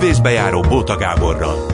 művészbejáró Bóta Gáborral.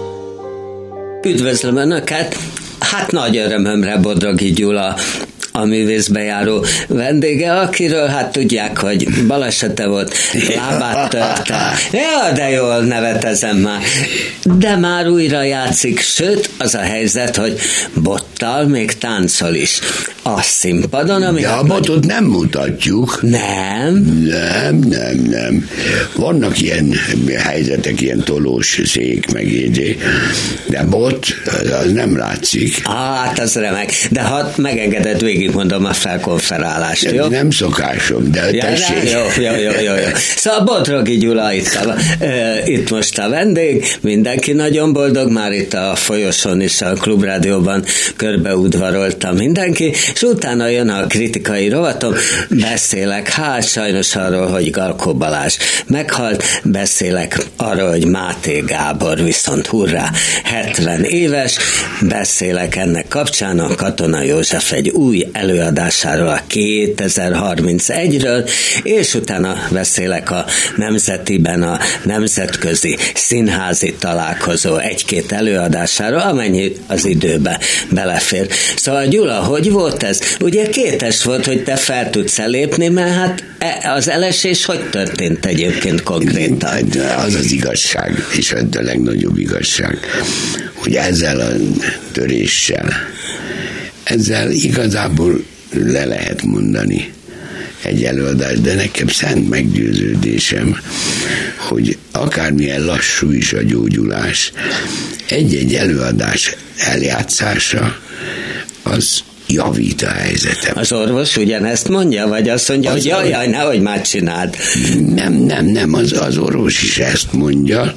Üdvözlöm Önöket! Hát nagy örömömre Bodrogi Gyula a művészbejáró vendége, akiről hát tudják, hogy balesete volt, lábát törte. Ja, de jól nevetezem már. De már újra játszik, sőt, az a helyzet, hogy bottal még táncol is. A színpadon, de a botot nem mutatjuk. Nem? Nem. Vannak ilyen helyzetek, ilyen tolós szék, meg így, de bot, az nem látszik. Hát az remek. De ha megengeded, végigmondom a felkonferálást, jó? Nem szokásom, de tessék. Jó. Szóval Bodrogi Gyula itt most a vendég, mindenki nagyon boldog, már itt a folyosón is, a Klubrádióban körbeudvarolta mindenki, és utána jön a kritikai rovatom, beszélek, hát sajnos arról, hogy Galkó Balázs meghalt, beszélek arról, hogy Máté Gábor viszont hurrá, 70 éves, beszélek ennek kapcsán a Katona József egy új előadásáról, a 2031-ről, és utána beszélek a Nemzetiben a nemzetközi színházi találkozó egy-két előadásáról, amennyi az időbe belefér. Szóval Gyula, hogy volt ez? Ugye kétes volt, hogy te fel tudsz lépni, mert hát az elesés hogy történt egyébként konkrétan? Az az igazság, és a legnagyobb igazság, hogy ezzel a töréssel, ezzel igazából le lehet mondani egy előadást, de nekem szent meggyőződésem, hogy akármilyen lassú is a gyógyulás, egy-egy előadás eljátszása, az javít a helyzetem. Az orvos ugyanezt mondja, vagy azt mondja, hogy jaj, nehogy már csináld? Nem, az orvos is ezt mondja,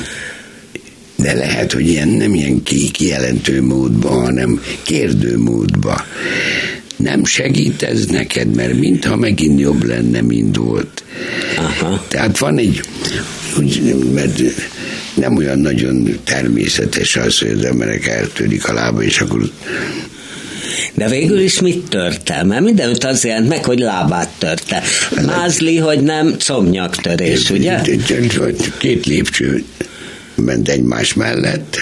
de lehet, hogy nem ilyen kijelentő módban, hanem kérdő módban. Nem segít ez neked, mert mintha megint jobb lenne, mint volt. Aha. Tehát van egy, mert nem olyan nagyon természetes az, hogy az emberek eltörik a lába, és akkor... De végül is mit törte? Mert mindenütt az jelent meg, hogy lábát törte. Mázli, hogy nem comnyaktörés, ugye? 2 lépcső ment egymás mellett,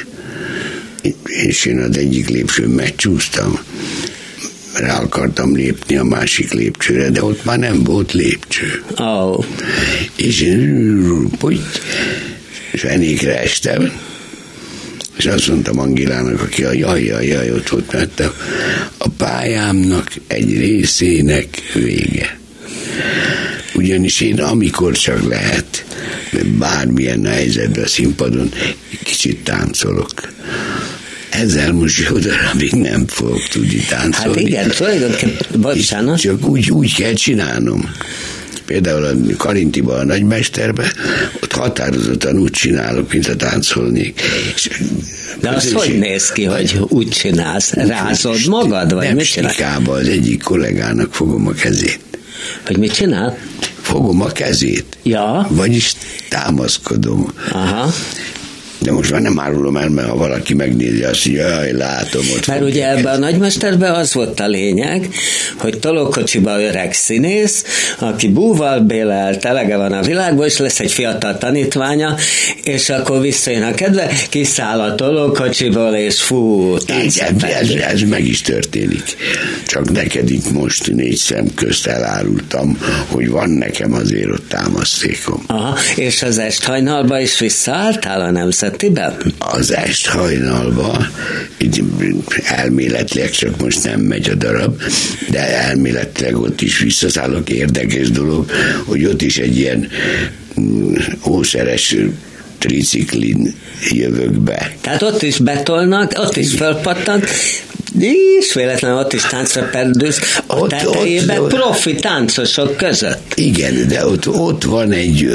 és én az egyik lépcsőn megcsúsztam, rá akartam lépni a másik lépcsőre, de ott már nem volt lépcső. Oh. És én fenékre estem, és azt mondtam Angilának, aki jaj, ott volt, mert a pályámnak egy részének vége. Ugyanis én amikor csak lehet, bármilyen helyzetben a színpadon kicsit táncolok. Ezzel most jó darabig nem fogok tudni táncolni. Hát igen, tulajdonképpen, bocsánat. Csak úgy kell csinálnom. Például a Karintiban, a Nagymesterben, ott határozottan úgy csinálok, mint a táncolnék. De az hogy néz ki, hogy úgy csinálsz? Rázod magad, vagy mit csinálsz? Nem, az egyik kollégának fogom a kezét. Hogy mit csinál? Fogom a kezét. Ja. Vagyis támaszkodom. Aha. De most már nem árulom el, mert ha valaki megnézi, azt mondja, jaj, látom ott. Mert ugye ebben a Nagymesterben az volt a lényeg, hogy tolókocsiba öreg színész, aki búval bélel, telege van a világból, és lesz egy fiatal tanítványa, és akkor visszajön a kedve, kiszáll a tolókocsiból, és fú, ez meg is történik. Csak neked itt most 4 szem közt elárultam, hogy van nekem azért ott támasztékom. Aha, és az Esthajnalba is visszaálltál a Nemzetiben? Az Esthajnalba elméletileg, csak most nem megy a darab, de elméletileg ott is visszaszállok. Érdekes dolog, hogy ott is egy ilyen ószeres triciklin jövök be. Tehát ott is betolnak, ott is fölpattant, és véletlenül ott is táncra perdülsz, a tetejében profi táncosok között. Igen, de ott van egy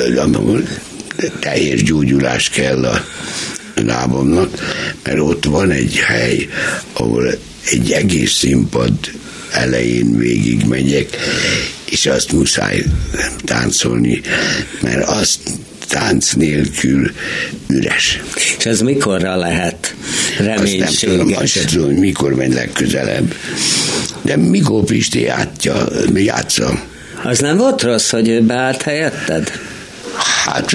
teljes gyógyulás kell a lábamnak, mert ott van egy hely, ahol egy egész színpad elején végig megyek, és azt muszáj táncolni, mert azt tánc nélkül üres. És ez mikorra lehet reménységes? Azt nem tudom, azt sem tudom, hogy mikor megy legközelebb. De Mikó Pisti játsza. Az nem volt rossz, hogy ő beállt helyetted? Hát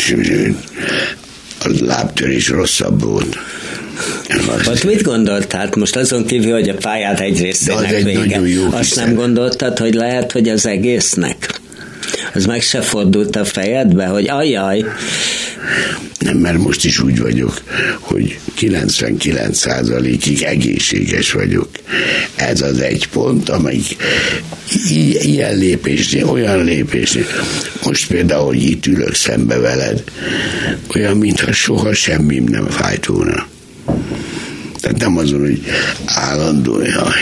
a lábtörés rosszabb volt. Ott mit gondoltál? Hát most azon kívül, hogy a pályád egy részének vége. Azt nem gondoltad, hogy lehet, hogy az egésznek? Az meg se fordult a fejedbe, hogy ajjaj. Nem, mert most is úgy vagyok, hogy 99%-ig egészséges vagyok. Ez az egy pont, amelyik ilyen lépésnél, olyan lépésnél. Most például, hogy itt ülök szembe veled, olyan, mintha soha semmim nem fájt volna. Tehát nem azon, hogy állandó,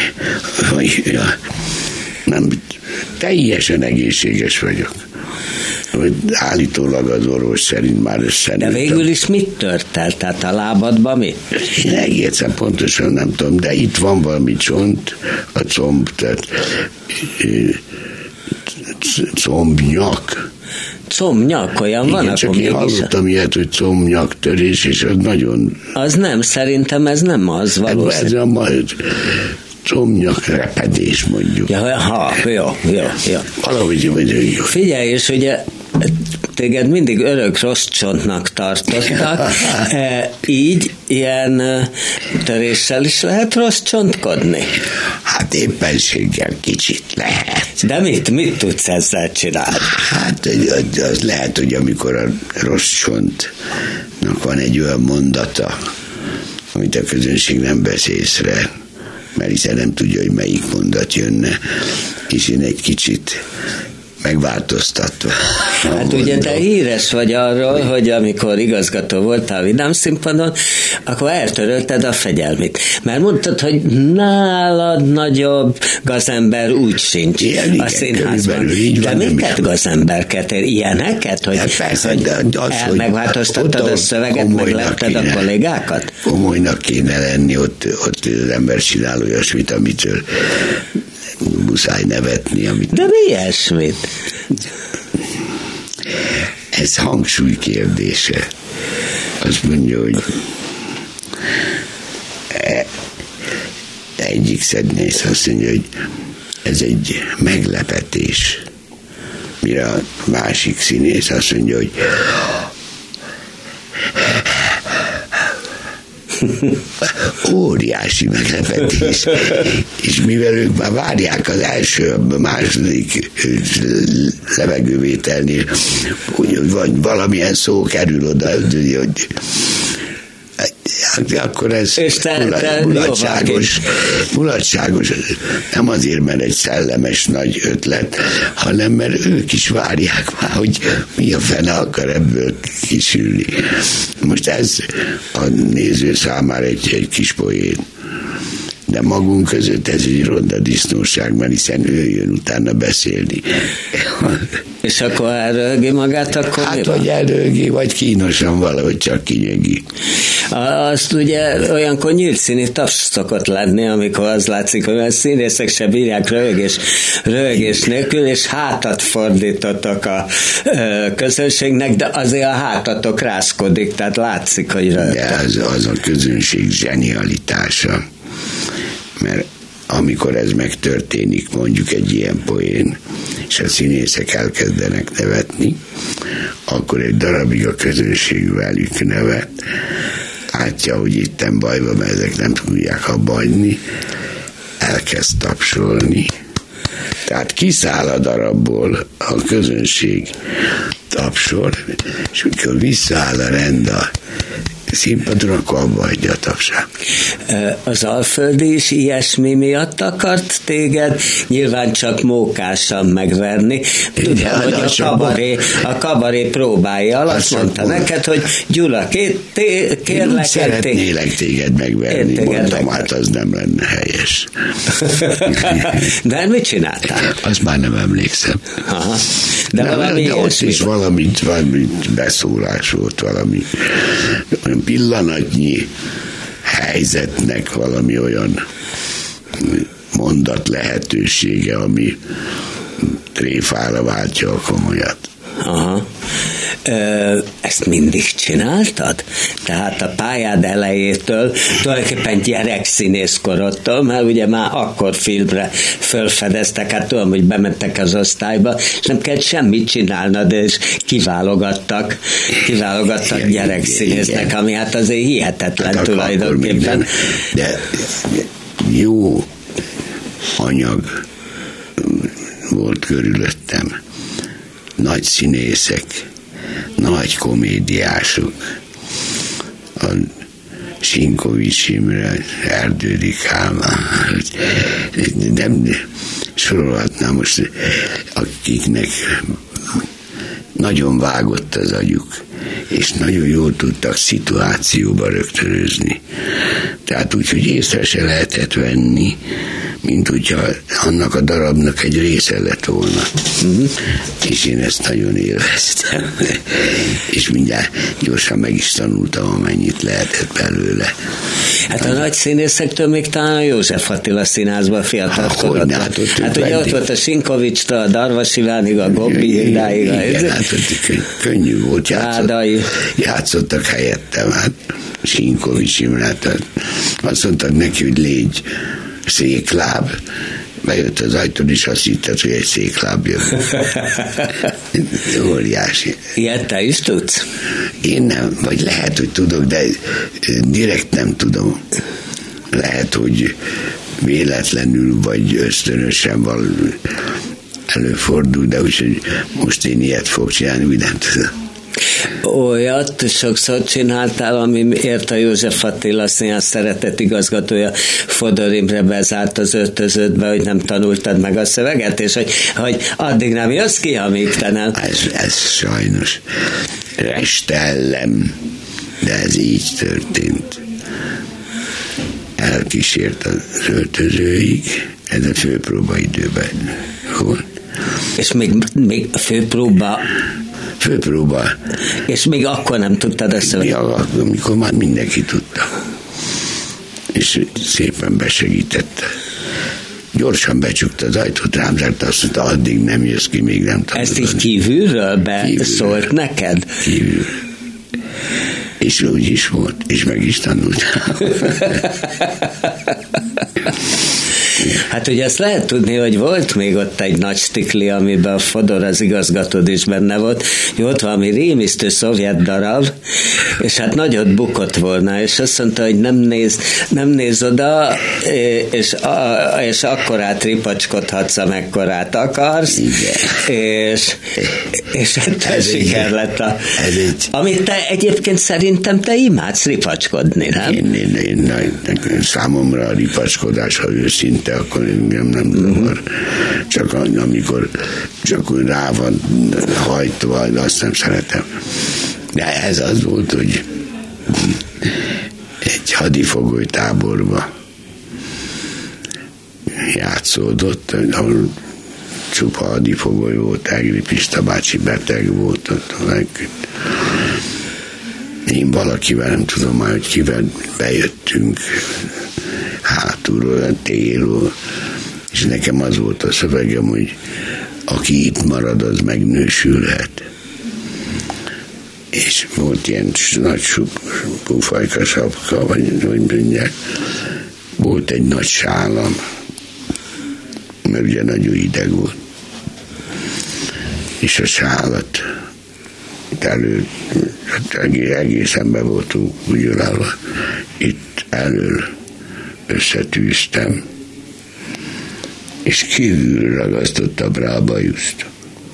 nem, teljesen egészséges vagyok. Állítólag az orvos szerint már összenőtt. De végül is mit tört el? Tehát a lábadban mi? Én egészen pontosan nem tudom, de itt van valami csont, a comb, tehát combnyak. Combnyak, olyan igen, van? Igen, csak én hallottam ilyet, hogy combnyaktörés, és az nagyon... Az nem, szerintem ez nem az valószínűleg. Ez a majd combnyak repedés, mondjuk. Ja, jó. Valahogy jó. Figyelj, és ugye téged mindig örök rossz csontnak tartottak, így ilyen töréssel is lehet rossz csontkodni? Hát éppenséggel kicsit lehet. De mit tudsz ezzel csinálni? Hát az lehet, hogy amikor a rossz csontnak van egy olyan mondata, amit a közönség nem vesz észre, mert hiszen nem tudja, hogy melyik mondat jönne, és én egy kicsit megváltoztatva. Hát ugye te híres vagy arról, hogy amikor igazgató voltál a Vidám Színpadon, akkor eltörölted a fegyelmit. Mert mondtad, hogy nálad nagyobb gazember úgy sincs a színházban. De mit tett gazemberket? Ilyeneket? Hogy, hát persze, hogy hogy megváltoztattad a szöveget, meglepted a kollégákat? Komolynak kéne lenni, ott az ember csinál olyasmit, amitől muszáj nevetni. De mi ilyesmit? Ez hangsúly kérdése. Azt mondja, hogy egyik szednész azt mondja, hogy ez egy meglepetés. Mire a másik színész azt mondja, hogy óriási meglepetés. És mivel ők már várják az első, második levegővételnél, hogy valamilyen szó kerül oda, hogy akkor ez mulatságos. Nem azért, mert egy szellemes nagy ötlet, hanem mert ők is várják már, hogy mi a fene akar ebből kisülni. Most ez a néző számára egy kis poén. De magunk között ez egy ronda disznóság, mert hiszen ő jön utána beszélni. És akkor elröhögi magát, akkor hát, vagy elröhögi, vagy kínosan valahogy csak kinyögi. Azt ugye olyankor nyílt színi taps szokott lenni, amikor az látszik, hogy a színészek se bírják röhögés nélkül, és hátat fordítottak a közönségnek, de azért a hátatok rázkodik, tehát látszik, hogy röhögtek. De az a közönség zsenialitása. Mert amikor ez megtörténik, mondjuk egy ilyen poén, és a színészek elkezdenek nevetni, akkor egy darabig a közönség velük nevet, látja, hogy itten bajban, mert ezek nem tudják abba hagyni, elkezd tapsolni. Tehát kiszáll a darabból a közönség tapsol, és amikor visszaáll a rend a színpadon, akkor abba hagyja a tapsát. Az Alföldi is ilyesmi miatt akart téged nyilván csak mókásan megverni. Tudom, hogy a kabaré próbálja, azt mondta neked, hogy Gyula, kérlek, szeretnélek téged megverni, mondtam, hát az nem lenne helyes. De mit csináltál? Azt már nem emlékszem. Aha. De ott is valami beszólás volt, valami pillanatnyi helyzetnek valami olyan mondat lehetősége, ami tréfára váltja a komolyat. Aha. Ezt mindig csináltad? Tehát a pályád elejétől, tulajdonképpen gyerekszínészkorodtól, mert ugye már akkor filmre fölfedeztek, hát tudom, hogy bementek az osztályba, és nem kellett semmit csinálnod, és kiválogattak gyerekszínésznek, ami hát azért hihetetlen hát tulajdonképpen. De jó anyag volt körülöttem. Nagy színészek, nagy komédiások, a Sinkovics Imre, Erdődi Kálmán, nem sorolhatnám most, akiknek nagyon vágott az agyuk, és nagyon jól tudtak szituációba rögtönözni. Tehát úgy, hogy észre se lehetett venni, mint hogyha annak a darabnak egy része lett volna. És én ezt nagyon élveztem. És mindjárt gyorsan meg is tanultam, amennyit lehetett belőle. Hát a nagy színészektől még talán a József Attila Színházban fiatalkorodott. Hát ugye ott volt a Sinkovicstől, a Darvas Ivánig, a Gobbi Hildáig. Igen, hát könnyű volt, játszottak helyettem, hát Sinkovics Imrát, azt mondtak neki, hogy légy székláb, bejött az ajtón, és azt hitted, hogy egy székláb jön. Óriási. Ilyet te is tudsz? Én nem, vagy lehet, hogy tudok, de direkt nem tudom. Lehet, hogy véletlenül, vagy ösztönösen előfordul, de úgyhogy most én ilyet fogok csinálni, úgy nem tudom. Olyat sokszor csináltál, amiért a József Attila Színház szeretett igazgatója Fodor Imre bezárt az öltöződbe, hogy nem tanultad meg a szöveget, és hogy addig nem jössz ki, amíg te nem. Ez sajnos restellem, de ez így történt. Elkísért az öltözőig, ez a főpróbaidőben volt. És még a főpróba... És még akkor nem tudtad a szöveget? Ja, amikor már mindenki tudta. És szépen besegítette. Gyorsan becsukta az ajtót, rám zárta, azt mondta, addig nem jössz ki, még nem tanulod. Ezt így kívülről beszólt neked? Kívül. És úgy is volt, és meg is tanultam. Hát ugye azt lehet tudni, hogy volt még ott egy nagy stikli, amiben a Fodor az igazgatód is benne volt, hogy ott valami rémisztő szovjet darab, és hát nagyot bukott volna, és azt mondta, hogy nem néz oda, és akkorát ripacskodhatsz, amekkorát akarsz, és hát siker lett amit te egyébként szerintem te imádsz ripacskodni, nem? Én számomra a ripacskodás, ha őszinte, akkor engem nem zavar. Csak amikor csak rá van hajtva, azt nem szeretem. De ez az volt, hogy egy hadifogoly táborba játszódott, ahol csupa hadifogoly volt, Egri Pista bácsi beteg volt ott. Én valakivel, nem tudom már, hogy kivel bejöttünk hátulról, a télről, és nekem az volt a szövegem, hogy aki itt marad, az megnősülhet. És volt ilyen nagy pufajka sapka, vagy hogy mondják, volt egy nagy sálam, mert ugye nagyon hideg volt. És a sálat elő, egészen be voltunk úgy állva, itt elől összetűztem, és kívül ragasztottam rá a bajuszt.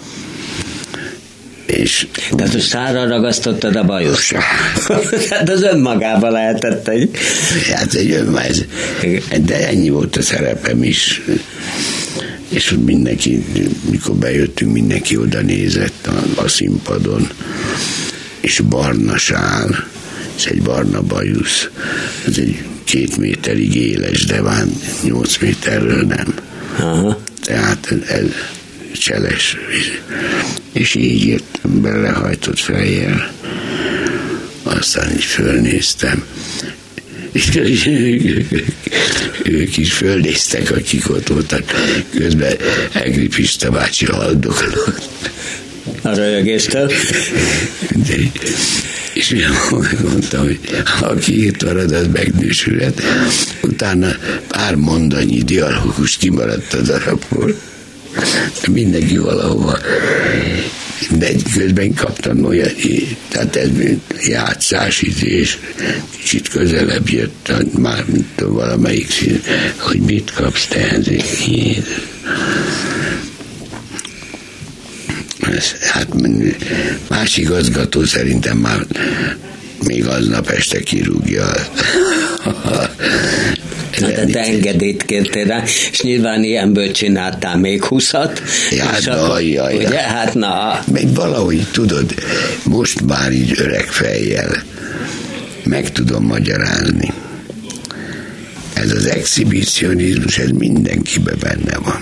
Tehát a sárra ragasztottad a bajuszt? Tehát az önmagában lehetett egy... Hát de ennyi volt a szerepem is. És mindenki, mikor bejöttünk, mindenki oda nézett a színpadon, és barna sál, és egy barna bajusz. Ez egy 2 méterig éles, de már 8 méterről nem. Aha. Tehát ez cseles. És így jöttem belehajtott fejjel. Aztán így fölnéztem. És ők is fölnéztek, akik ott voltak. Közben Egri Pista bácsi haldoklott. A röhögéstől. És mondtam, hogy aki itt marad, az megnősülhet. Utána pár mondanyi dialógus kimaradt a darabból. Mindenki valahova. De közben kaptam olyan, tehát ez játszás, és kicsit közelebb jött, már mint valamelyik szín, hogy mit kapsz te ezért. Hát más igazgató szerintem már még aznap este kirúgja. Na, de te engedélyt kértél rá, és nyilván ilyenből csináltál még 20-at. Ugye, hát na. Meg valahogy tudod, most már így öreg fejjel meg tudom magyarázni. Ez az exhibicionizmus, ez mindenkiben benne van.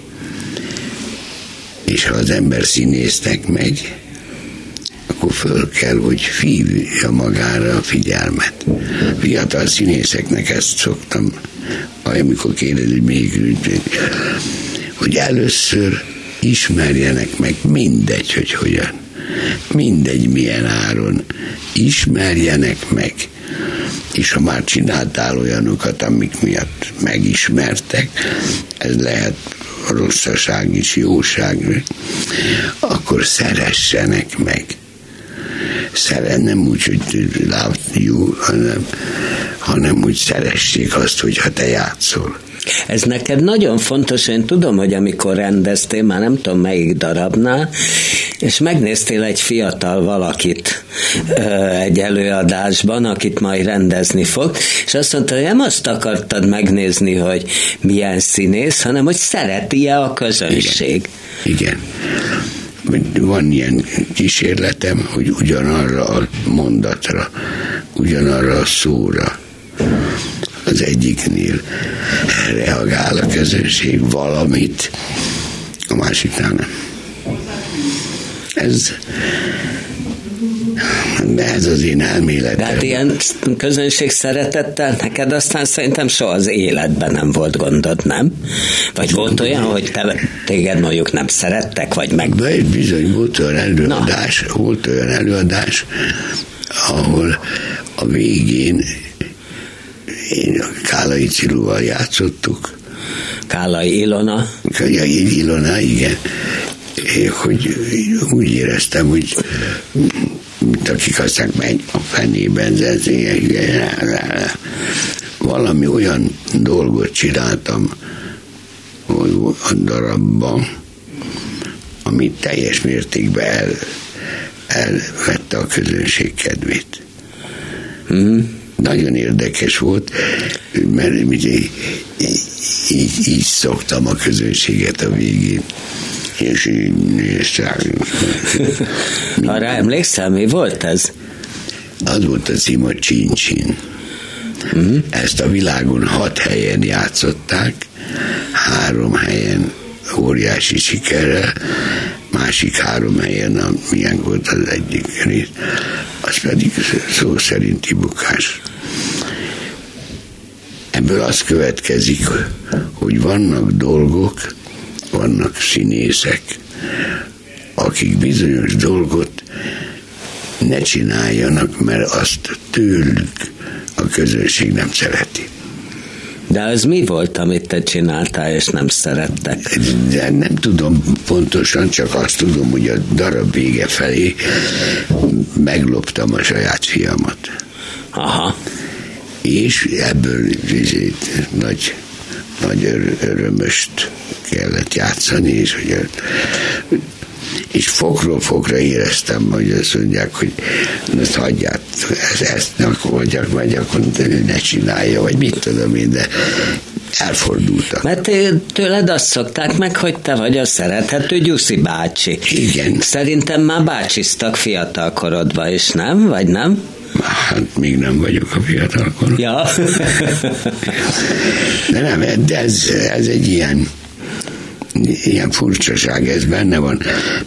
És ha az ember színésznek megy, akkor föl kell, hogy hívja magára a figyelmet. Fiatal színészeknek ezt szoktam, amikor kérdezik még, hogy először ismerjenek meg, mindegy, hogy hogyan. Mindegy, milyen áron. Ismerjenek meg. És ha már csináltál olyanokat, amik miatt megismertek, ez lehet rosszaság is, jóság, akkor szeressenek meg. Nem úgy, hogy love you, hanem úgy szeressék azt, hogyha te játszol. Ez neked nagyon fontos, én tudom, hogy amikor rendeztél, már nem tudom melyik darabnál, és megnéztél egy fiatal valakit egy előadásban, akit majd rendezni fog, és azt mondta, hogy nem azt akartad megnézni, hogy milyen színész, hanem hogy szereti-e a közönség. Igen. Van ilyen kísérletem, hogy ugyanarra a mondatra, ugyanarra a szóra az egyiknél reagál a közönség valamit, a másiknál nem. Ez az én elméletem. Tehát ilyen közönség szeretettel neked aztán szerintem soha az életben nem volt gondod, nem? Vagy volt olyan, hogy téged mondjuk nem szerettek, vagy meg... De bizony volt olyan előadás, ahol a végén én Kálai Cirúval játszottuk. Kálai Ilona? Ilona, igen. Hogy úgy éreztem, hogy mint akik aztán megy a fenében, valami olyan dolgot csináltam a darabban, ami teljes mértékben elvette a közönség kedvét. Nagyon érdekes volt, mert így szoktam a közönséget a végén. És így néztem. Arra emlékszel, mi volt ez? Az volt a cím, a Csin-Csin. Ezt a világon 6 helyen játszották, 3 helyen óriási sikerrel, másik 3 helyen, milyen volt az egyik rész, az pedig szó szerinti bukás. Ebből az következik, hogy vannak dolgok, vannak színészek, akik bizonyos dolgot ne csináljanak, mert azt tőlük a közönség nem szereti. De az mi volt, amit te csináltál, és nem szerettek? De nem tudom pontosan, csak azt tudom, hogy a darab vége felé megloptam a saját fiamat. Aha. És ebből nagy örömöst kellett játszani, és fokról fokra éreztem, hogy azt mondják, hogy ezt hagyját, ezt akkor ne csinálja, vagy mit tudom én, de elfordultak. Mert tőled azt szokták meg, hogy te vagy a szerethető Gyuszi bácsi. Igen. Szerintem már bácsiztak fiatal korodban is, nem? Vagy nem? Hát még nem vagyok a fiatalkor. Ja. De nem, de ez egy ilyen furcsaság, ez benne van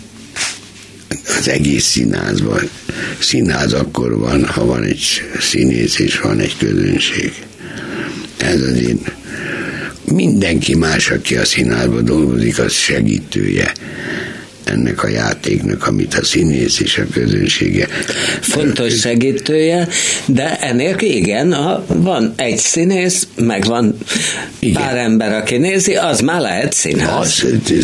az egész színházban. Színház akkor van, ha van egy színész és van egy közönség. Ez az én. Mindenki más, aki a színházban dolgozik, az segítője ennek a játéknak, amit a színész és a közönsége. Fontos segítője, de ennél igen, van egy színész, meg van pár ember, aki nézi, az már lehet színház.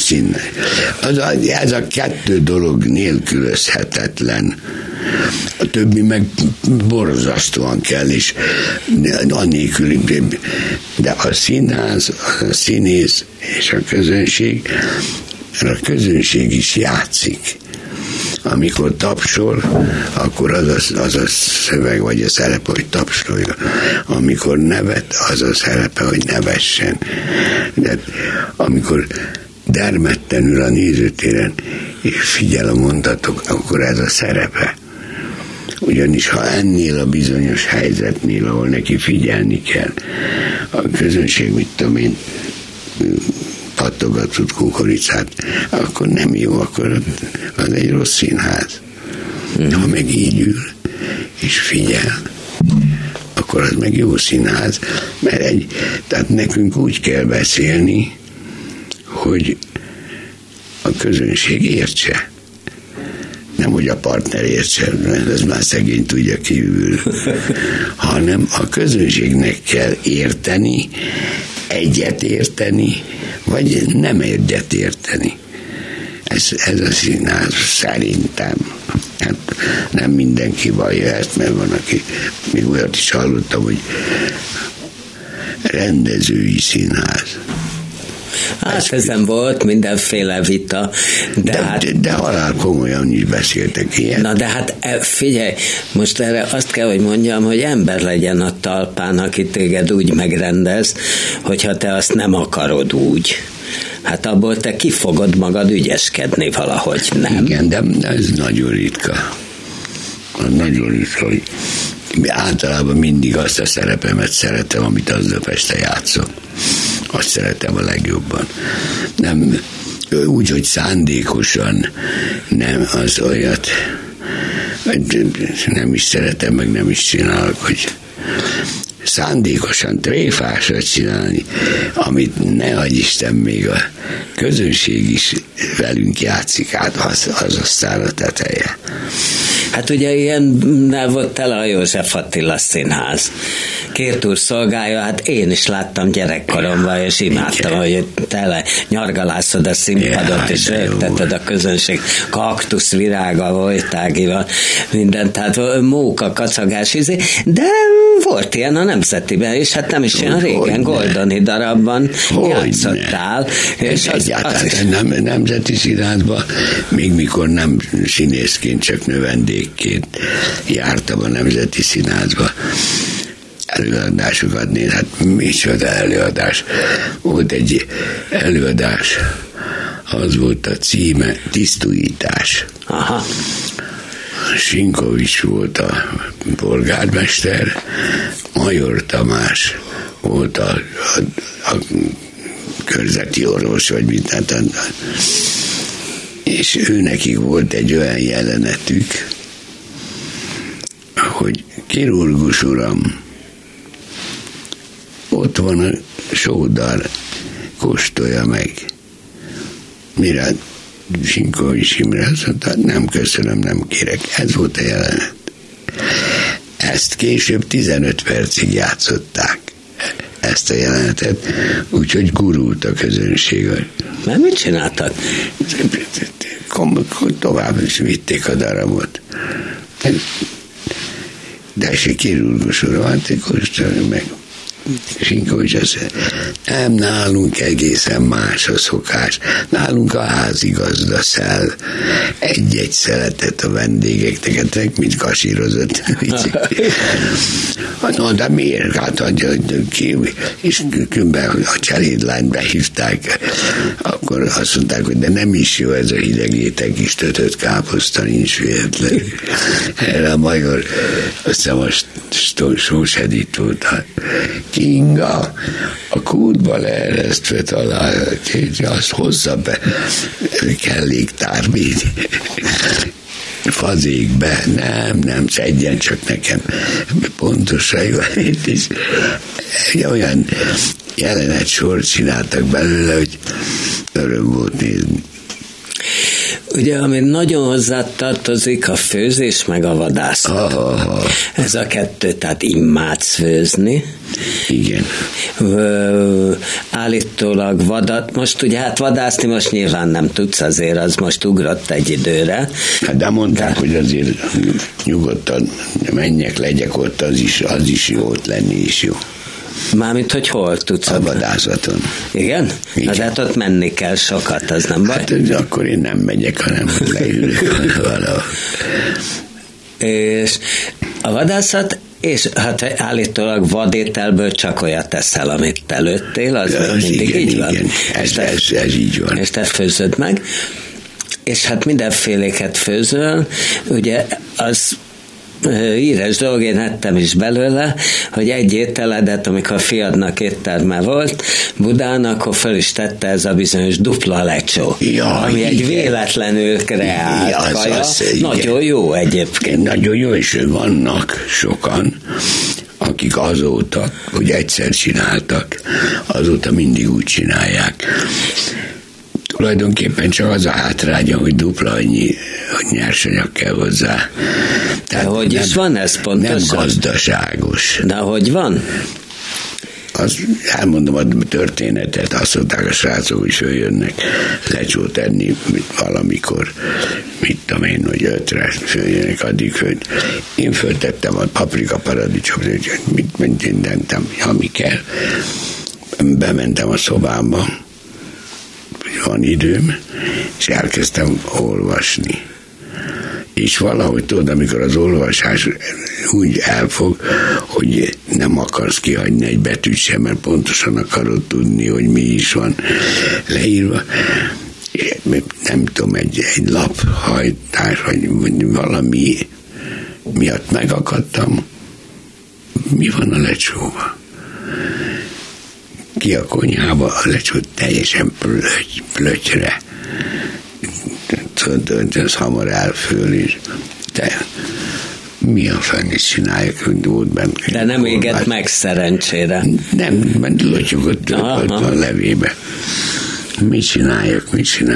Ez a kettő dolog nélkülözhetetlen. A többi meg borzasztóan kell, és annélkül, de a színház, a színész és a közönség is játszik. Amikor tapsol, akkor az a szöveg vagy a szerepe, hogy tapsolja. Amikor nevet, az a szerepe, hogy nevessen. De amikor dermedten ül a nézőtéren, és figyel a mondatok, akkor ez a szerepe. Ugyanis ha ennél a bizonyos helyzetnél, ahol neki figyelni kell, a közönség, mit tudom én, pattogatott kukoricát, akkor nem jó, akkor az egy rossz színház. Ha meg így ül, és figyel, akkor az meg jó színház, mert tehát nekünk úgy kell beszélni, hogy a közönség értse. Nem, hogy a partner értse, ez már szegény tudja kívül, hanem a közönségnek kell érteni, egyet érteni, vagy nem egyet érteni. Ez a színház szerintem. Hát nem mindenki vallja ezt, mert van, aki, még olyat is hallottam, hogy rendezői színház. Hát ezen volt mindenféle vita, de halál komolyan is beszéltek ilyen. Na de hát figyelj, most erre azt kell, hogy mondjam, hogy ember legyen a talpán, aki téged úgy megrendez, hogyha te azt nem akarod úgy. Hát abból te ki fogod magad ügyeskedni valahogy, nem? Igen, de ez nagyon ritka. Nagyon ritka, hogy általában mindig azt a szerepemet szeretem, amit aznap este játszom. Azt szeretem a legjobban. Nem úgy, hogy szándékosan nem az olyat, nem is szeretem, meg nem is csinálok, hogy szándékosan tréfásra csinálni, amit ne adj Isten, még a közönség is velünk játszik át, az aztán a teteje. Hát ugye ilyennel volt tele a József Attila Színház. Kért úr szolgálja, hát én is láttam gyerekkoromban, és imádtam, hogy tele nyargalászod a színpadot, és rögteted a közönség kaktusz virága, voltágival, minden, tehát móka, kacagás, de volt ilyen a Nemzetiben, és hát nem is olyan régen, Goldoni darabban játszottál. És egyáltalán nem Nemzeti Színházban, még mikor nem színészként, csak növendékként jártam a Nemzeti Színházba előadásokat nézni. Hát micsoda előadás. Volt egy előadás, az volt a címe, Tisztújítás. Aha. Sinkovics volt a polgármester, Major Tamás volt a körzeti orvos, vagy mit, és őnekik volt egy olyan jelenetük, hogy kirurgus uram, ott van a sódar, kóstolja meg. Mire Sinkovics Imre azt mondta, nem köszönöm, nem kérek. Ez volt a jelenet. Ezt később 15 percig játszották, ezt a jelenetet, úgyhogy gurult a közönség. Mert mit csináltak? Tovább is vitték a darabot. De se kirurgus úr, hát kóstolja meg. Sinkovics azt mondja, nem, nálunk egészen más a szokás. Nálunk a házigazda szel egy-egy szeletet a vendégeknek, mint kasírozott. No, de miért? Hát adja ki, és különben a cselédlányt behívták, akkor azt mondták, hogy de nem is jó ez a hideg étek, is tötött káposzta, nincs véletlen. Erre a Major, azt hiszem a Sósedit volt. Kinga, a kútba leeresztve talál, azt hozza be kelléktárbi fazékbe, nem szedjen csak nekem pontosan jó, és olyan jelenet sort csináltak belőle, hogy öröm volt nézni. ugye, ami nagyon hozzá tartozik, a főzés meg a vadászat. Ez a kettő, tehát imádsz főzni. Igen. Állítólag vadat, most ugye hát vadászni most nyilván nem tudsz, azért az most ugrott egy időre. Hát de mondták, hogy azért nyugodtan menjek, legyek ott, az is jó, ott lenni is jó. Mármint, hogy hol tudsz? A vadászaton. Igen? Igen. Hát ott menni kell sokat, az nem baj? Hát akkor én nem megyek, hanem leülök valahol. És a vadászat, és hát állítólag vadételből csak olyat teszel, amit te lőttél, az mindig igen, így van. Igen. Ez így van. És te főzöd meg. És hát mindenféléket főzöl, ugye az híres dolog, én ettem is belőle, hogy egy ételedet, amikor a fiadnak étterme volt Budán, akkor fel is tette ez a bizonyos dupla lecsó, ami igen. Egy véletlenül kreált kaja. Nagyon jó egyébként. Nagyon jó, és vannak sokan, akik azóta, hogy egyszer csináltak, azóta mindig úgy csinálják. Tulajdonképpen csak az a hátránya, hogy dupla annyi nyersanyag kell hozzá. Tehát hogy nem, is van ez pontosan? Nem gazdaságos. De hogy van? Elmondom a történetet, azt mondták a srácok, hogy följönnek lecsót enni valamikor, mit tudom én, hogy 5-re följönnek addig, hogy én föltettem a paprika paradicsomot, hogy mit mindentem, ami kell. Bementem a szobámba, van időm, és elkezdtem olvasni. És valahogy tudod, amikor az olvasás úgy elfog, hogy nem akarsz kihagyni egy betűt sem, mert pontosan akarod tudni, hogy mi is van leírva. Nem tudom, egy laphajtás, vagy valami miatt megakadtam. Mi van a lecsóba? Ki a konyhába, a lecsó teljesen plötyre. Ez hamar elföl is. De mi a fenét csinálják, hogy volt benne. De nem égett meg szerencsére. Nem, mert lotyogott a levébe. Mit csinálják?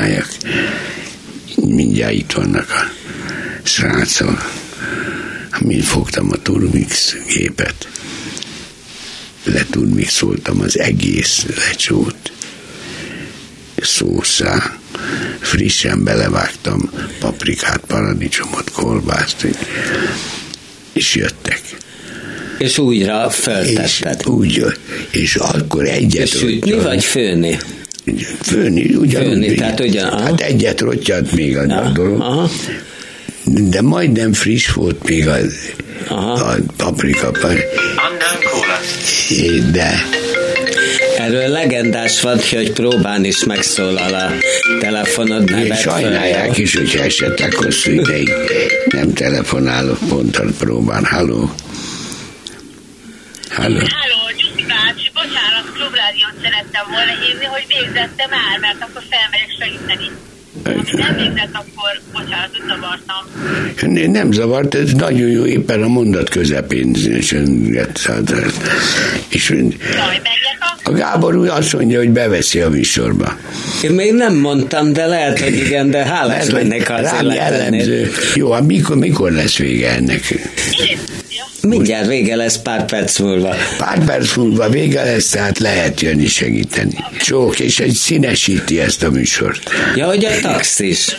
Mindjárt itt vannak a srácok. Mind fogtam a Turmix gépet. Leturmixoltam az egész lecsót. Szószá. Frissen belevágtam paprikát, paradicsomot, kolbászt, és jöttek. És újra feltetted. És akkor egyet sütni vagy főni? Főni, ugyanúgy. Főni, tehát ugyan. Hát egyet rottyant még a dolog. Aha. De majdnem friss volt még a paprika. De erről legendás van, hogy próbán is megszólal a telefonod nevet. Sajnálják is, hogyha esetleg hosszú ideig nem telefonálok pont a próbán. Halló, Gyuszi bácsi, bocsánat, Klubrádiót szerettem volna hívni, hogy végzette már, mert akkor felmegyek segíteni. Ha nem végzett, akkor bocsánat, hogy zavartam. Nem zavart, ez nagyon jó, éppen a mondat közepén csönget. És a Gábor úr azt mondja, hogy beveszi a műsorba. Én még nem mondtam, de lehet, hogy igen, de hálás lennék, ha azért jellemző. Jó, hát mikor lesz vége ennek? Mindjárt vége lesz pár perc múlva. Pár perc múlva vége lesz, tehát lehet jönni segíteni. Csók, és egy színesíti ezt a műsort. Ja, hogy a taxis.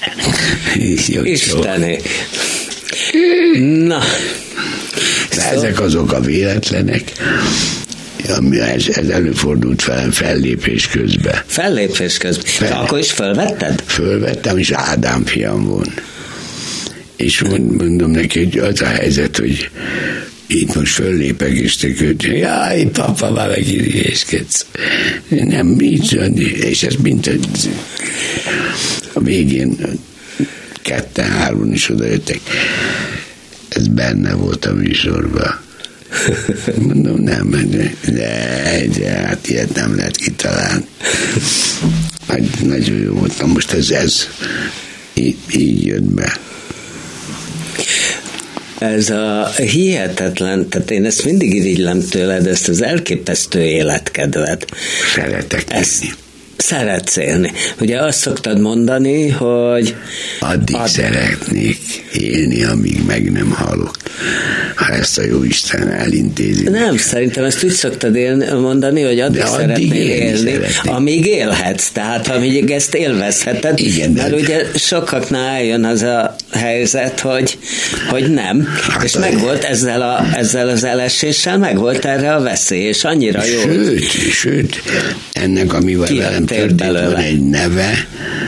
Istené. Na. De ezek azok a véletlenek, ez előfordult velem fellépés közben. Fellépés közben? Akkor is fölvetted? Fölvettem, és Ádám fiam van. És mondom neki, hogy az a helyzet, hogy itt most föllépek, és te kötjön, jaj, papa, már megidézkedsz. Nem, így van, és ez mint a végén 2-3 is odajöttek. Ez benne volt a műsorban. Mondom, nem, de hát ilyet nem lehet kitalálni. Nagyon jó volt. Na most ez így jött be. Ez a hihetetlen, tehát én ezt mindig irigylem tőled, ezt az elképesztő életkedvet. Szeretek tenni. szeretsz élni. Ugye azt szoktad mondani, hogy addig szeretnék élni, amíg meg nem halok. Ha ezt a Jóisten elintézi. Nem, szerintem ezt úgy szoktad mondani, hogy addig szeretnél élni, amíg élhetsz. Tehát amíg ezt élvezheted. Igen, mert ugye sokaknál eljön az a helyzet, hogy nem. Hát és megvolt ezzel az eleséssel, megvolt erre a veszély, és annyira jó. Sőt, ennek, amivel velem történt, van egy neve,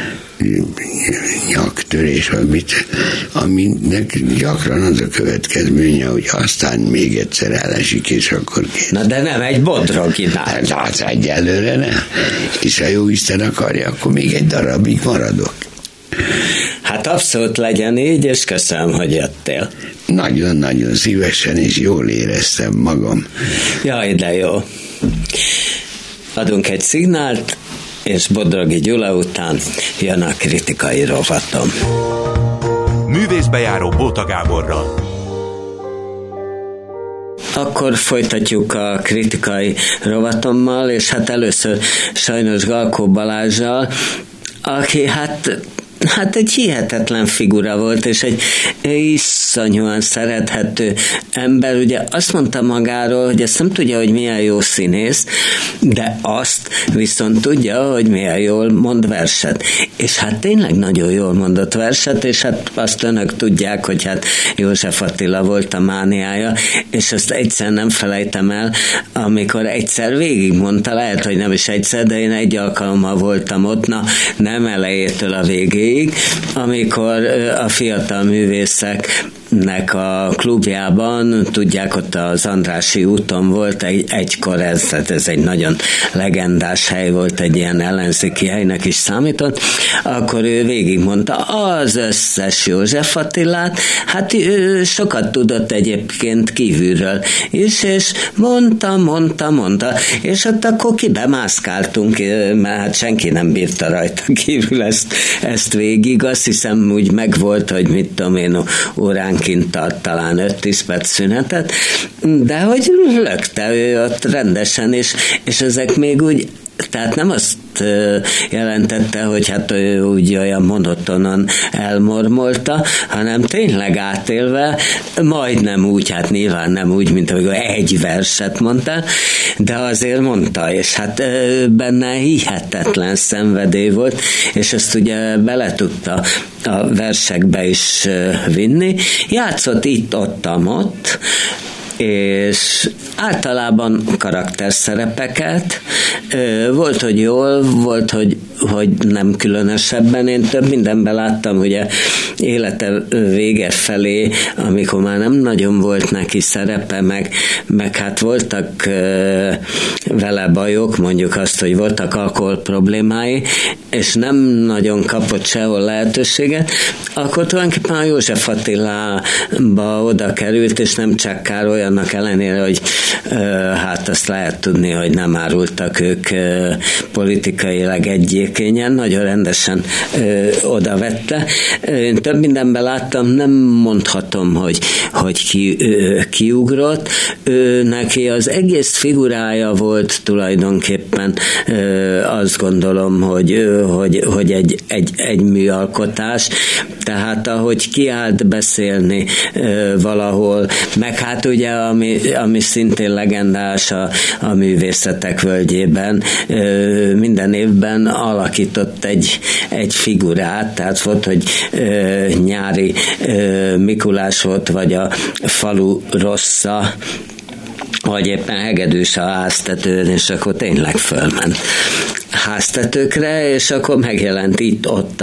nyaktörés, aminek gyakran az a következménye, hogy aztán még egyszer elesik, és akkor Na de nem egy bodroginál. Az egyelőre nem. És ha Jóisten akarja, akkor még egy darabig maradok. Hát abszolút legyen így, és köszönöm, hogy jöttél. Nagyon-nagyon szívesen, és jól éreztem magam. Jaj, de jó. Adunk egy szignált, és Bodrogi Gyula után jön a kritikai rovatom. Művészbejáró Bóta Gáborral. Akkor folytatjuk a kritikai rovatommal, és hát először sajnos Galkó Balázssal, aki hát egy hihetetlen figura volt, és egy iszonyúan szerethető ember. Ugye azt mondta magáról, hogy ezt nem tudja, hogy milyen jó színész, de azt viszont tudja, hogy milyen jól mond verset. És hát tényleg nagyon jól mondott verset, és hát azt önök tudják, hogy hát József Attila volt a mániája, és azt egyszer nem felejtem el, amikor egyszer végigmondta, lehet, hogy nem is egyszer, de én egy alkalommal voltam ott, nem elejétől a végéig, amikor a fiatal művészeknek a klubjában, tudják, ott az Andrássy úton volt egykor ez egy nagyon legendás hely volt, egy ilyen ellenzéki helynek is számított, akkor ő végigmondta az összes József Attilát, hát ő sokat tudott egyébként kívülről is, és mondta, és ott akkor kibemászkáltunk, mert hát senki nem bírta rajta kívül ezt végig, azt hiszem úgy megvolt, hogy mit tudom én, óránként tart talán 5-10 perc szünetet, de hogy lökte ő ott rendesen, és ezek még úgy, tehát nem azt jelentette, hogy hát ő úgy olyan monotonan elmormolta, hanem tényleg átélve, majdnem úgy, hát nyilván nem úgy, mint amikor egy verset mondta, de azért mondta, és hát benne hihetetlen szenvedély volt, és ezt ugye bele tudta a versekbe is vinni. Játszott itt-ott, és általában karakterszerepeket. Volt, hogy jól, volt, hogy nem különösebben. Én több mindenben láttam, ugye élete vége felé, amikor már nem nagyon volt neki szerepe, meg hát voltak vele bajok, mondjuk azt, hogy voltak alkohol problémái, és nem nagyon kapott sehol lehetőséget, akkor tulajdonképpen a József Attilába oda került, és nem csak Károly, annak ellenére, hogy hát azt lehet tudni, hogy nem árultak ők politikailag egyékényen, nagyon rendesen oda vette. Én több mindenben láttam, nem mondhatom, hogy kiugrott. Neki az egész figurája volt tulajdonképpen, azt gondolom, hogy egy műalkotás, tehát ahogy kiállt beszélni valahol, meg hát ugye ami szintén legendás a művészetek völgyében, minden évben alakított egy figurát, tehát volt, hogy Nyári Mikulás volt, vagy a falu rossza, vagy éppen Hegedűs a háztetőn, és akkor tényleg fölment háztetőkre, és akkor megjelent itt-ott,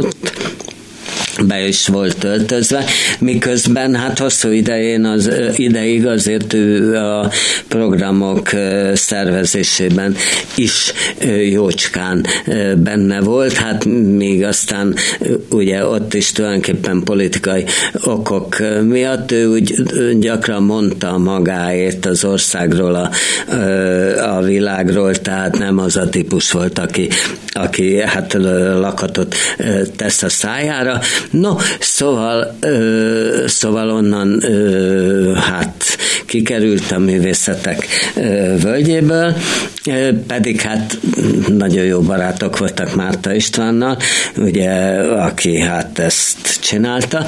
be is volt töltözve, miközben hát hosszú ideig azért ő a programok szervezésében is jócskán benne volt, hát még aztán ugye ott is tulajdonképpen politikai okok miatt ő úgy gyakran mondta magáét az országról, a világról, tehát nem az a típus volt, aki hát lakatot tesz a szájára. No, szóval onnan hát kikerült a művészetek völgyéből, pedig hát nagyon jó barátok voltak Márta Istvánnal, ugye, aki hát ezt csinálta.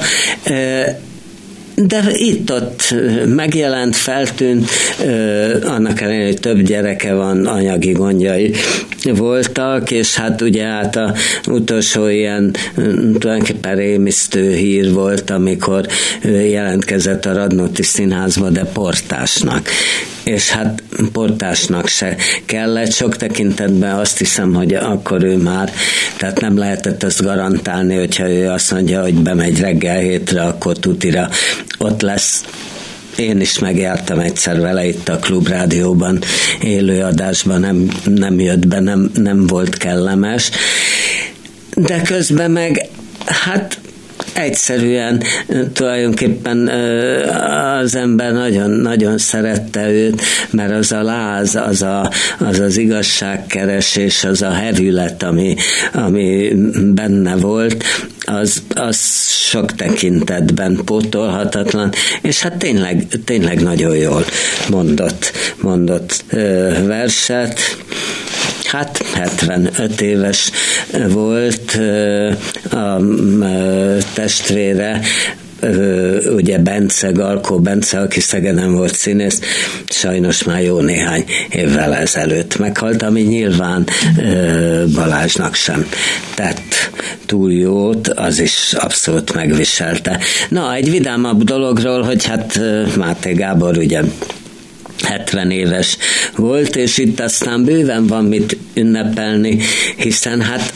De itt-ott megjelent, feltűnt, annak ellenére, hogy több gyereke van, anyagi gondjai voltak, és hát ugye hát a utolsó ilyen tulajdonképpen rémisztő hír volt, amikor jelentkezett a Radnóti Színházba, de portásnak. És hát portásnak se kellett, sok tekintetben azt hiszem, hogy akkor ő már, tehát nem lehetett azt garantálni, hogyha ő azt mondja, hogy bemegy reggel 7-re, akkor tutira ott lesz. Én is megjártam egyszer vele itt a Klubrádióban, élőadásban, nem jött be, nem volt kellemes, de közben meg hát egyszerűen tulajdonképpen az ember nagyon szerette őt, mert az a láz, az igazságkeresés, az a hevület, ami benne volt, az sok tekintetben pótolhatatlan, és hát tényleg nagyon jól mondott verset. Hát 75 éves volt a testvére, ugye Bence, Galkó Bence, aki Szegeden volt színész, sajnos már jó néhány évvel ezelőtt meghalt, ami nyilván Balázsnak sem tett túl jót, az is abszolút megviselte. Na, egy vidámabb dologról, hogy hát Máté Gábor ugye 70 éves volt, és itt aztán bőven van mit ünnepelni, hiszen hát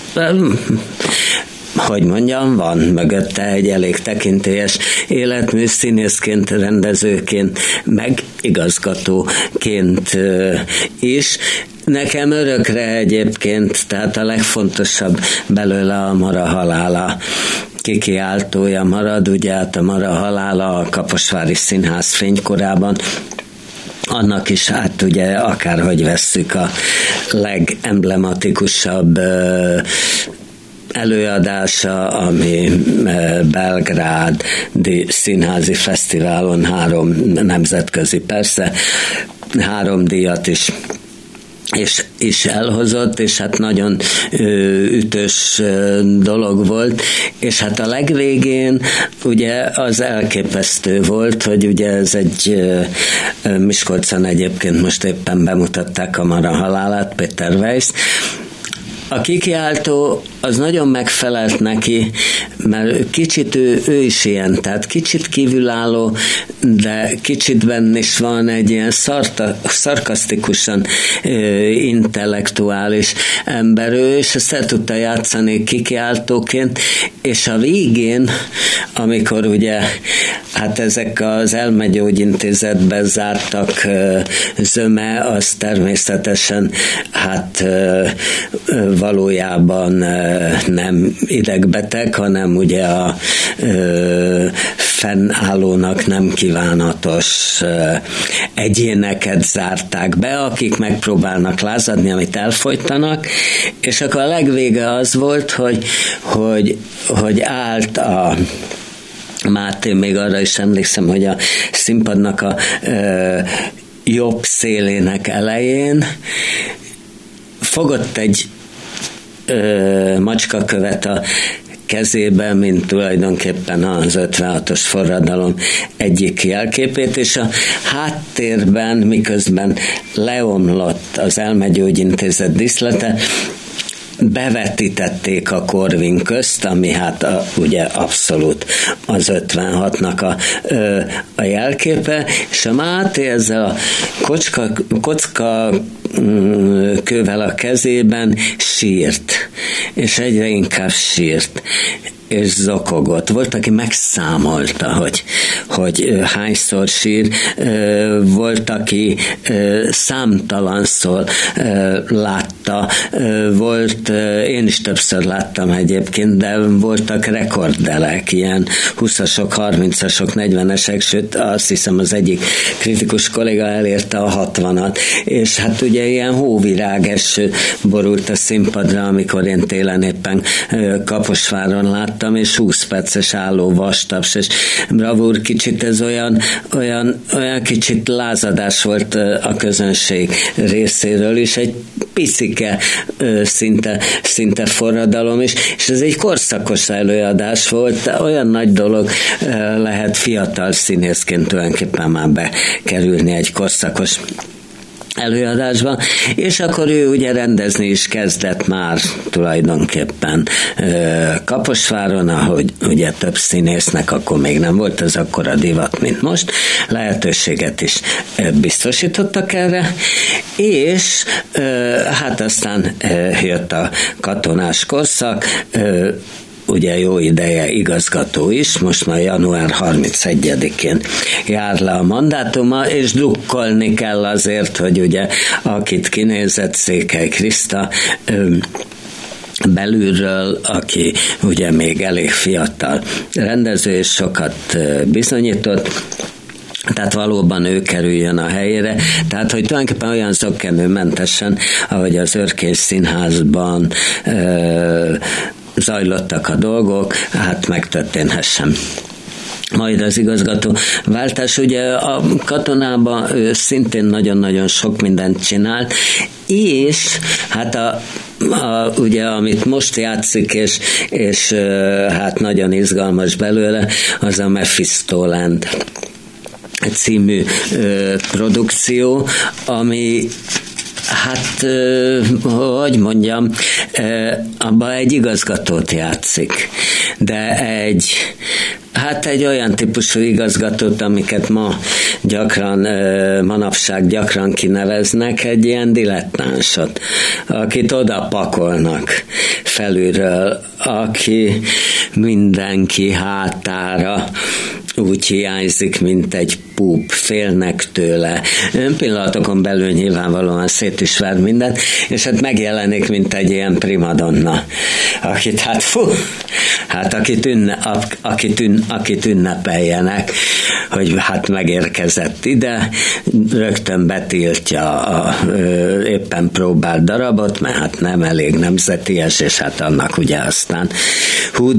hogy mondjam, van mögötte egy elég tekintélyes életmű, színészként, rendezőként, meg igazgatóként is. Nekem örökre egyébként, tehát a legfontosabb belőle a Mara halála kikiáltója marad, ugye hát a Mara halála a Kaposvári Színház fénykorában, annak is hát ugye akárhogy vesszük a legemblematikusabb előadása, ami Belgrádi Színházi Fesztiválon 3 nemzetközi, persze 3 díjat is elhozott, és hát nagyon ütős dolog volt, és hát a legvégén ugye az elképesztő volt, hogy ugye ez egy Miskolcon egyébként most éppen bemutatták a Mara halálát, Péter Weisz. A kikiáltó az nagyon megfelelt neki, mert kicsit ő is ilyen, tehát kicsit kívülálló, de kicsit benne is van egy ilyen szarkasztikusan intellektuális ember, ő és ezt el tudta játszani kikiáltóként, és a végén, amikor ugye hát ezek az elmegyógyintézetben zártak zöme, az természetesen hát valójában nem idegbeteg, hanem ugye a fennállónak nem kívánatos egyéneket zárták be, akik megpróbálnak lázadni, amit elfolytanak, és akkor a legvége az volt, hogy állt a Máté, még arra is emlékszem, hogy a színpadnak a jobb szélének elején fogott egy macskakövet a kezében, mint tulajdonképpen az 56-os forradalom egyik jelképét, és a háttérben, miközben leomlott az Elmegyógyintézet díszlete, bevetítették a Korvin közt, ami hát ugye abszolút az 56-nak a jelképe, és a Máté ezzel a kocka kővel a kezében sírt, és egyre inkább sírt, és zokogott. Volt, aki megszámolta, hogy hányszor sír, volt, aki számtalanszor látta, volt, én is többször láttam egyébként, de voltak rekorddelek, ilyen 20-asok, 30-asok, 40-esek, sőt azt hiszem az egyik kritikus kolléga elérte a 60-at, és hát ugye ugye ilyen hóvirágeső borult a színpadra, amikor én télen éppen Kaposváron láttam, és 20 perces álló vastaps, és bravúr, kicsit ez olyan kicsit lázadás volt a közönség részéről is, egy picike szinte forradalom is, és ez egy korszakos előadás volt, olyan nagy dolog lehet fiatal színészként tulajdonképpen már bekerülni egy korszakos előadásban, és akkor ő ugye rendezni is kezdett már tulajdonképpen Kaposváron, ahogy ugye több színésznek akkor még nem volt ez akkora divat, mint most, lehetőséget is biztosítottak erre, és hát aztán jött a katonás korszak, ugye jó ideje igazgató is, most már január 31-én jár le a mandátuma, és drukkolni kell azért, hogy ugye akit kinézett, Székely Kriszta belülről, aki ugye még elég fiatal rendező, és sokat bizonyított, tehát valóban ő kerüljön a helyére, tehát hogy tulajdonképpen olyan zokkenőmentesen, ahogy az Örkény Színházban zajlottak a dolgok, hát megtörténhessen majd az igazgató váltás. Ugye a katonában szintén nagyon-nagyon sok mindent csinált, és hát ugye amit most játszik, és hát nagyon izgalmas belőle, az a Mephistoland című produkció, ami hát, hogy mondjam, abban egy igazgatót játszik, de egy olyan típusú igazgatót, amiket manapság gyakran kineveznek, egy ilyen dilettánsot, akit oda pakolnak felülről, aki mindenki hátára úgy hiányzik, mint egy púp, félnek tőle. Pillanatokon belül nyilvánvalóan szét is ver mindent, és hát megjelenik, mint egy ilyen primadonna, akit akit ünnepeljenek, hogy hát megérkezett ide, rögtön betiltja a éppen próbált darabot, mert hát nem elég nemzeties, és hát annak ugye aztán hú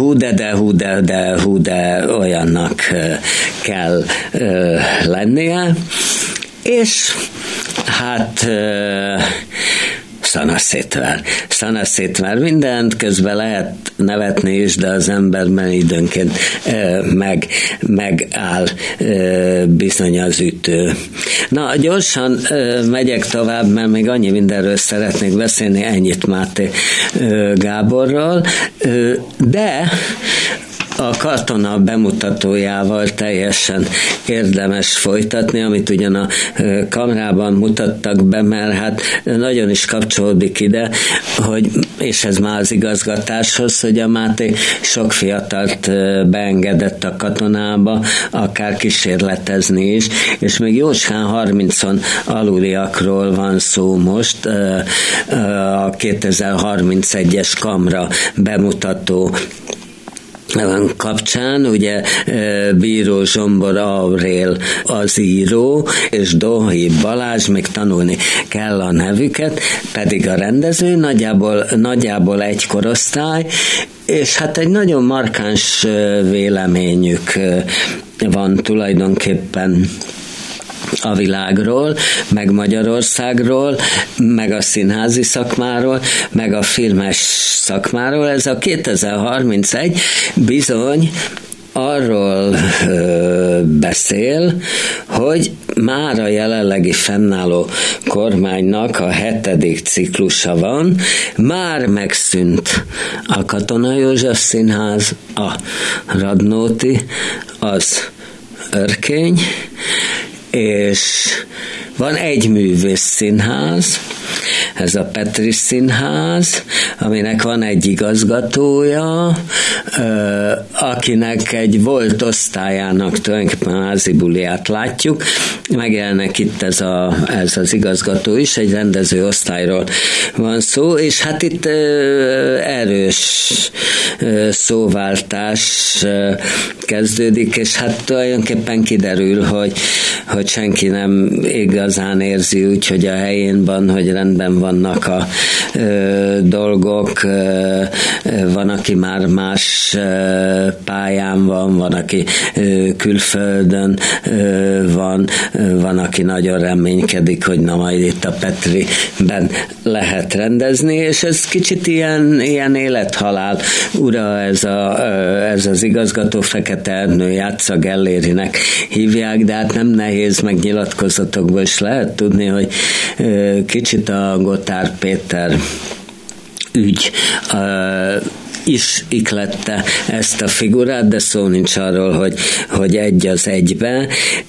de olyannak kell lennie, és hát szanaszétver mindent, közben lehet nevetni is, de az emberben időnként megáll bizony az ütő. Na, gyorsan megyek tovább, mert még annyi mindenről szeretnék beszélni, ennyit Máté Gáborról, de a katona bemutatójával teljesen érdemes folytatni, amit ugyan a kamerában mutattak be, mert hát nagyon is kapcsolódik ide, és ez már az igazgatáshoz, hogy a Máté sok fiatalt beengedett a katonába, akár kísérletezni is, és még jócskán 30-on aluliakról van szó most, a 2031-es kamra bemutató kapcsán, ugye Bíró Zsombor Aurél az író, és Dohi Balázs, még tanulni kell a nevüket, pedig a rendező, nagyjából egy korosztály, és hát egy nagyon markáns véleményük van tulajdonképpen a világról, meg Magyarországról, meg a színházi szakmáról, meg a filmes szakmáról. Ez a 2031 bizony arról beszél, hogy már a jelenlegi fennálló kormánynak a 7. ciklusa van, már megszűnt a Katona József Színház, a Radnóti, az Örkény, és van egy művészszínház, ez a Petri Színház, aminek van egy igazgatója, akinek egy volt osztályának tulajdonképpen a házi buliát látjuk. Megjelenik itt ez az igazgató is, egy rendező osztályról van szó, és hát itt erős szóváltás kezdődik, és hát tulajdonképpen kiderül, hogy senki nem igazán érzi úgy, hogy a helyén van, hogy rendben vannak a dolgok, van, aki már más pályán van, aki külföldön van, aki nagyon reménykedik, hogy na majd itt a Petriben lehet rendezni, és ez kicsit ilyen élethalál ura, ez az igazgató, Fekete Ernő játsza, Gellérinek hívják, de hát nem nehéz megnyilatkozatokból is lehet tudni, hogy kicsit a Gotthárd Péter ügy is iklette ezt a figurát, de szó nincs arról, hogy egy az egybe,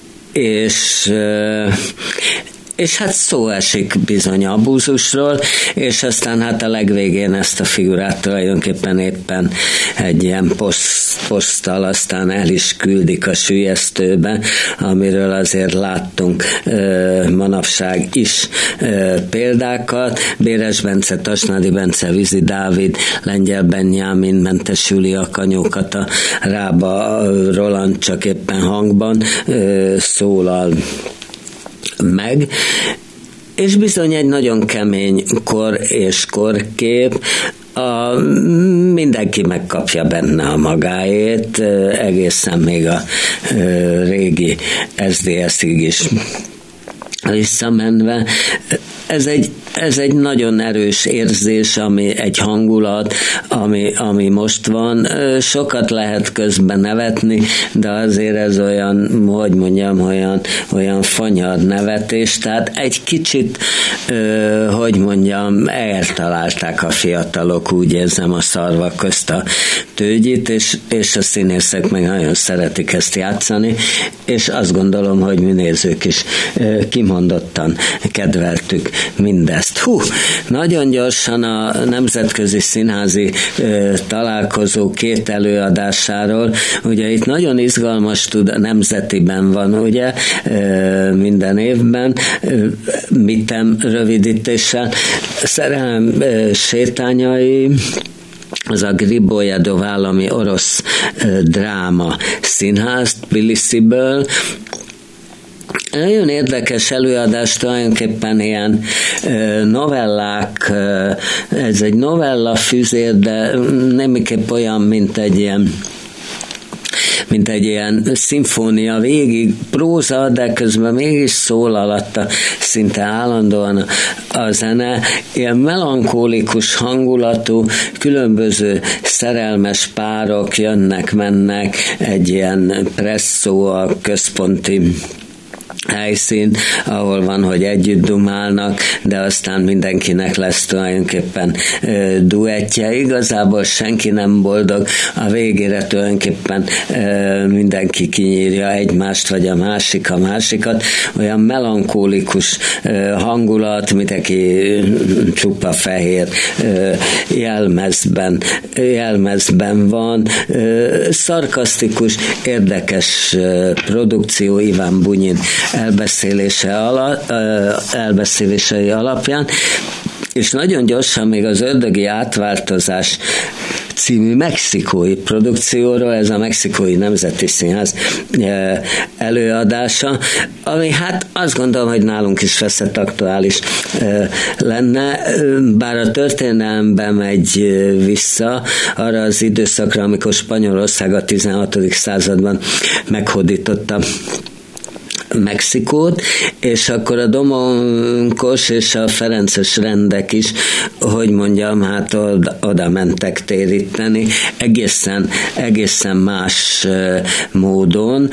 és hát szó esik bizony abúzusról, és aztán hát a legvégén ezt a figurát tulajdonképpen éppen egy ilyen poszttal aztán el is küldik a süllyesztőbe, amiről azért láttunk manapság is példákat. Béres Bence, Tasnadi Bence, Vizi Dávid, Lengyel Benjámin mentesüli a kanyókat, a Rába Roland csak éppen hangban szólal meg, és bizony egy nagyon kemény kor és korkép, mindenki megkapja benne a magáét, egészen még a régi SZDSZ-ig is visszamenve. Ez egy nagyon erős érzés, egy hangulat, ami most van. Sokat lehet közben nevetni, de azért ez olyan, hogy mondjam, olyan fanyar nevetés, tehát egy kicsit, hogy mondjam, eltalálták a fiatalok, úgy érzem, a szarvak közt a tőgyit, és a színészek meg nagyon szeretik ezt játszani, és azt gondolom, hogy mi nézők is kimondottan kedveltük mindezt. Nagyon gyorsan a Nemzetközi Színházi Találkozó 2 előadásáról, ugye itt nagyon izgalmas a Nemzetiben van, ugye, minden évben, MITEM rövidítéssel, Szerelem sétányai, az a Gribojedov állami orosz dráma színház Tbilisiből. Nagyon érdekes előadás, tulajdonképpen ilyen novellák, ez egy novella füzér, de nemiképp olyan, mint egy ilyen szimfónia, végig próza, de közben mégis szól alatta szinte állandóan a zene, ilyen melankólikus hangulatú, különböző szerelmes párok jönnek-mennek, egy ilyen presszó a központi helyszín, ahol van, hogy együtt dumálnak, de aztán mindenkinek lesz tulajdonképpen duettje. Igazából senki nem boldog, a végére tulajdonképpen mindenki kinyírja egymást, vagy a másikat. Olyan melankólikus hangulat, mindenki csupa fehér jelmezben van. Szarkasztikus, érdekes produkció Iván Bunyin elbeszélései alapján, és nagyon gyorsan még az Ördögi átváltozás című mexikói produkcióról, ez a Mexikói Nemzeti Színház előadása, ami hát azt gondolom, hogy nálunk is feszett aktuális lenne, bár a történelemben megy vissza arra az időszakra, amikor Spanyolország a 16. században meghódította Mexikót, és akkor a Domonkos és a ferences rendek is, hogy mondjam, hát oda mentek téríteni, egészen más módon,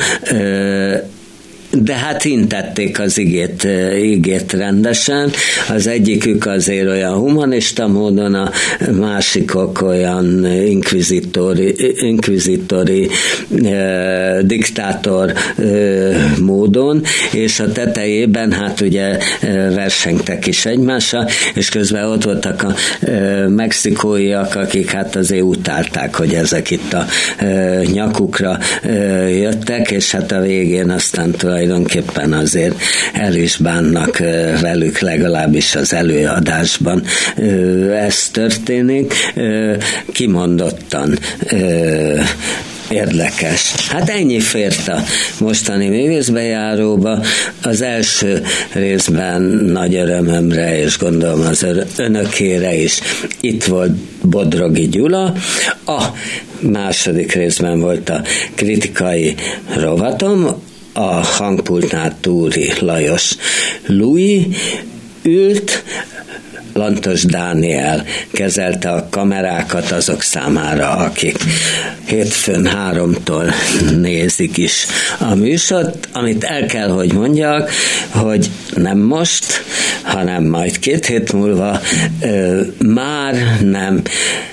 de hát hintették az igét rendesen. Az egyikük azért olyan humanista módon, a másikok olyan inkvizitori diktátor módon, és a tetejében hát ugye versengtek is egymással, és közben ott voltak a mexikóiak, akik hát azért utálták, hogy ezek itt a nyakukra jöttek, és hát a végén aztán tulajdonképpen azért el is bánnak velük, legalábbis az előadásban ez történik. Kimondottan érdekes. Hát ennyi fért a mostani művészbejáróba. Az első részben nagy örömömre, és gondolom az önökére is itt volt Bodrogi Gyula. A második részben volt a kritikai rovatom, a hangpultnál Túri Lajos Louis ült, Lantos Dániel kezelte a kamerákat azok számára, akik hétfőn 3-tól nézik is a műsort, amit el kell, hogy mondjak, hogy nem most, hanem majd 2 hét múlva már nem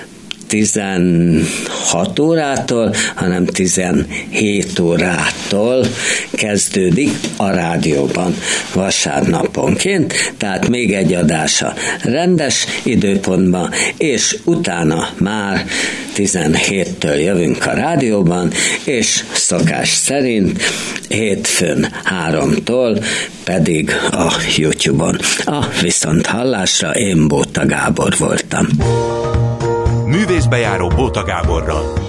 16 órától, hanem 17 órától kezdődik a rádióban vasárnaponként, tehát még egy adása rendes időpontban, és utána már 17-től jövünk a rádióban, és szokás szerint hétfőn 3-tól pedig a YouTube-on. A viszonthallásra én Bóta Gábor voltam. Művészbejáró Bóta Gáborral.